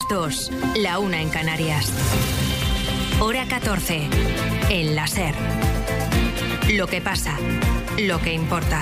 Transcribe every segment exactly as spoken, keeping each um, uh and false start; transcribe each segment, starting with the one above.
dos, la una en Canarias. Hora catorce, en la SER. Lo que pasa, lo que importa.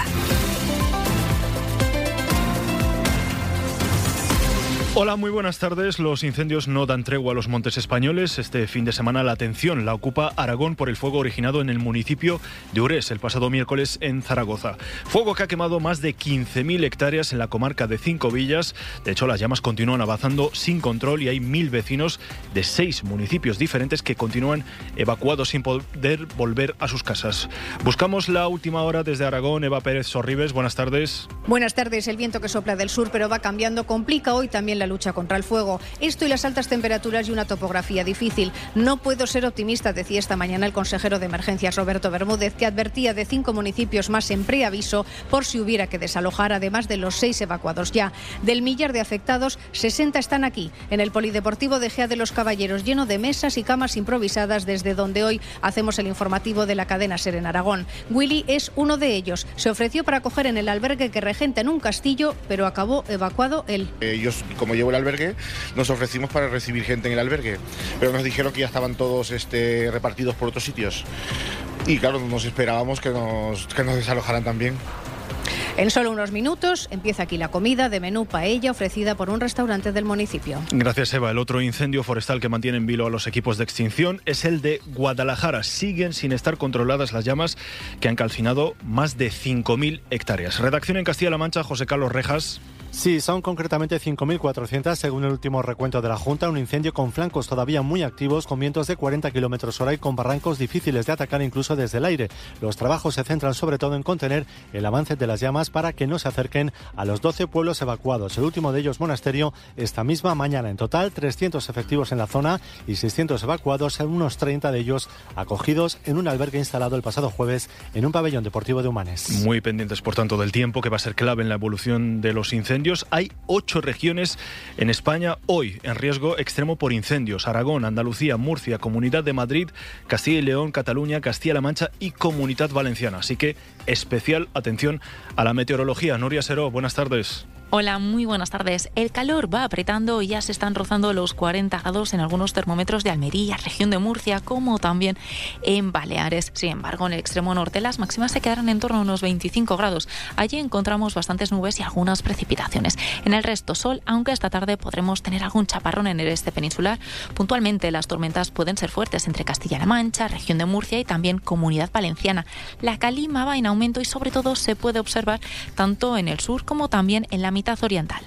Hola, muy buenas tardes. Los incendios no dan tregua a los montes españoles. Este fin de semana la atención la ocupa Aragón por el fuego originado en el municipio de Urés el pasado miércoles en Zaragoza. Fuego que ha quemado más de quince mil hectáreas en la comarca de Cinco Villas. De hecho, las llamas continúan avanzando sin control y hay mil vecinos de seis municipios diferentes que continúan evacuados sin poder volver a sus casas. Buscamos la última hora desde Aragón. Eva Pérez Sorribes, buenas tardes. Buenas tardes. El viento que sopla del sur pero va cambiando complica hoy también la lucha contra el fuego. Esto y las altas temperaturas y una topografía difícil. No puedo ser optimista, decía esta mañana el consejero de Emergencias Roberto Bermúdez, que advertía de cinco municipios más en preaviso por si hubiera que desalojar, además de los seis evacuados ya. Del millar de afectados, sesenta están aquí, en el Polideportivo de Gea de los Caballeros, lleno de mesas y camas improvisadas, desde donde hoy hacemos el informativo de la cadena SER en Aragón. Willy es uno de ellos. Se ofreció para acoger en el albergue que regenta en un castillo, pero acabó evacuado él. Eh, yo, como llevo el albergue, nos ofrecimos para recibir gente en el albergue, pero nos dijeron que ya estaban todos este, repartidos por otros sitios y claro, nos esperábamos que nos, que nos desalojaran también. En solo unos minutos empieza aquí la comida de menú paella ofrecida por un restaurante del municipio. Gracias, Eva. El otro incendio forestal que mantiene en vilo a los equipos de extinción es el de Guadalajara. Siguen sin estar controladas las llamas que han calcinado más de cinco mil hectáreas. Redacción en Castilla-La Mancha, José Carlos Rejas. Sí, son concretamente cinco mil cuatrocientas según el último recuento de la Junta, un incendio con flancos todavía muy activos, con vientos de cuarenta kilómetros hora y con barrancos difíciles de atacar incluso desde el aire. Los trabajos se centran sobre todo en contener el avance de las llamas para que no se acerquen a los doce pueblos evacuados. El último de ellos, Monasterio, esta misma mañana. En total, trescientos efectivos en la zona y seiscientos evacuados, unos treinta de ellos acogidos en un albergue instalado el pasado jueves en un pabellón deportivo de Humanes. Muy pendientes, por tanto, del tiempo, que va a ser clave en la evolución de los incendios. Hay ocho regiones en España hoy en riesgo extremo por incendios: Aragón, Andalucía, Murcia, Comunidad de Madrid, Castilla y León, Cataluña, Castilla-La Mancha y Comunidad Valenciana. Así que especial atención a la meteorología. Nuria Seró, buenas tardes. Hola, muy buenas tardes. El calor va apretando y ya se están rozando los cuarenta grados en algunos termómetros de Almería, región de Murcia, como también en Baleares. Sin embargo, en el extremo norte las máximas se quedarán en torno a unos veinticinco grados. Allí encontramos bastantes nubes y algunas precipitaciones. En el resto, sol, aunque esta tarde podremos tener algún chaparrón en el este peninsular. Puntualmente, las tormentas pueden ser fuertes entre Castilla-La Mancha, región de Murcia y también Comunidad Valenciana. La calima va en aumento y sobre todo se puede observar tanto en el sur como también en la mitad oriental.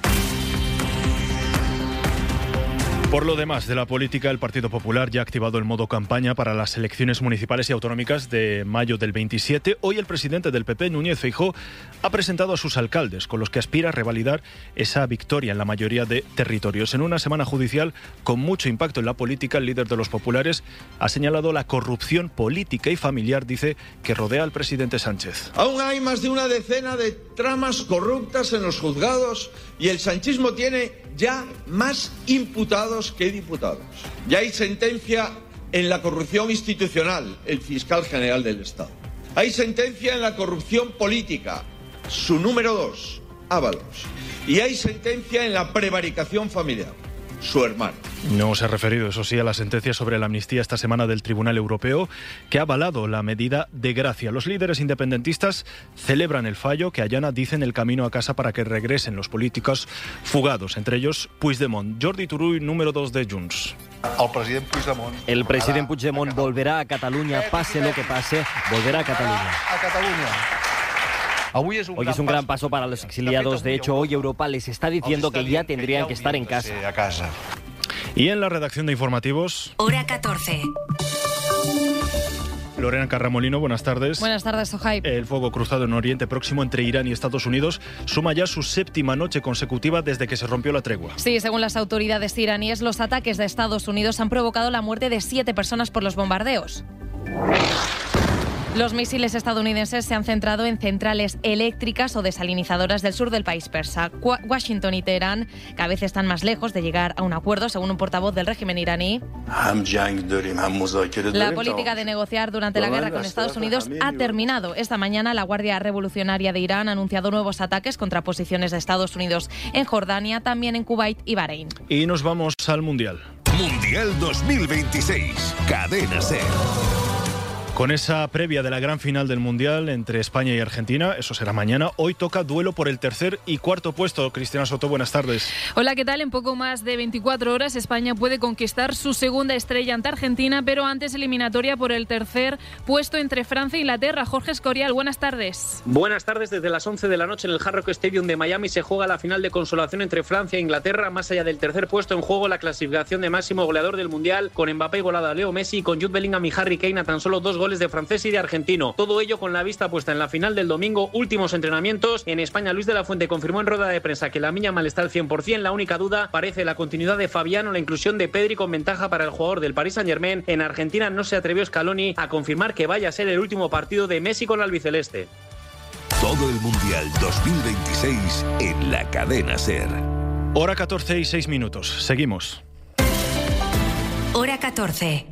Por lo demás de la política, el Partido Popular ya ha activado el modo campaña para las elecciones municipales y autonómicas de mayo del veintisiete. Hoy el presidente del P P, Núñez Feijóo, ha presentado a sus alcaldes, con los que aspira a revalidar esa victoria en la mayoría de territorios. En una semana judicial con mucho impacto en la política, el líder de los populares ha señalado la corrupción política y familiar, dice, que rodea al presidente Sánchez. Aún hay más de una decena de tramas corruptas en los juzgados y el sanchismo tiene ya más imputados que diputados. Ya hay sentencia en la corrupción institucional, el fiscal general del Estado. Hay sentencia en la corrupción política, su número dos, Ábalos. Y hay sentencia en la prevaricación familiar, su hermano. No se ha referido, eso sí, a la sentencia sobre la amnistía esta semana del Tribunal Europeo, que ha avalado la medida de gracia. Los líderes independentistas celebran el fallo que allana, dicen, el camino a casa para que regresen los políticos fugados, entre ellos Puigdemont. Jordi Turull, número dos de Junts. El president Puigdemont, el president Puigdemont volverá a Cataluña, pase lo que pase, volverá a Cataluña. A Cataluña. Hoy es un gran paso para los exiliados. De hecho, hoy Europa les está diciendo que ya tendrían que estar en casa. Y en la redacción de informativos... Hora catorce. Lorena Carramolino, buenas tardes. Buenas tardes, Sohaib. El fuego cruzado en Oriente Próximo entre Irán y Estados Unidos suma ya su séptima noche consecutiva desde que se rompió la tregua. Sí, según las autoridades iraníes, los ataques de Estados Unidos han provocado la muerte de siete personas por los bombardeos. Los misiles estadounidenses se han centrado en centrales eléctricas o desalinizadoras del sur del país persa. Washington y Teherán cada vez están más lejos de llegar a un acuerdo, según un portavoz del régimen iraní. La política de negociar durante la guerra con Estados Unidos ha terminado. Esta mañana la Guardia Revolucionaria de Irán ha anunciado nuevos ataques contra posiciones de Estados Unidos en Jordania, también en Kuwait y Bahrein. Y nos vamos al Mundial. Mundial dos mil veintiséis. Cadena SER. Con esa previa de la gran final del Mundial entre España y Argentina, eso será mañana, hoy toca duelo por el tercer y cuarto puesto. Cristina Soto, buenas tardes. Hola, ¿qué tal? En poco más de veinticuatro horas España puede conquistar su segunda estrella ante Argentina, pero antes eliminatoria por el tercer puesto entre Francia e Inglaterra. Jorge Escorial, buenas tardes. Buenas tardes. Desde las once de la noche en el Hard Rock Stadium de Miami se juega la final de consolación entre Francia e Inglaterra. Más allá del tercer puesto en juego, la clasificación de máximo goleador del Mundial, con Mbappé igualado a Leo Messi y con Jude Bellingham y Harry Kane a tan solo dos goles de francés y de argentino. Todo ello con la vista puesta en la final del domingo. Últimos entrenamientos. En España, Luis de la Fuente confirmó en rueda de prensa que la Miña Mal está al cien por ciento. La única duda parece la continuidad de Fabián o la inclusión de Pedri con ventaja para el jugador del Paris Saint-Germain. En Argentina no se atrevió Scaloni a confirmar que vaya a ser el último partido de Messi con la albiceleste. Todo el Mundial dos mil veintiséis en la Cadena SER. Hora catorce y seis minutos. Seguimos. Hora catorce.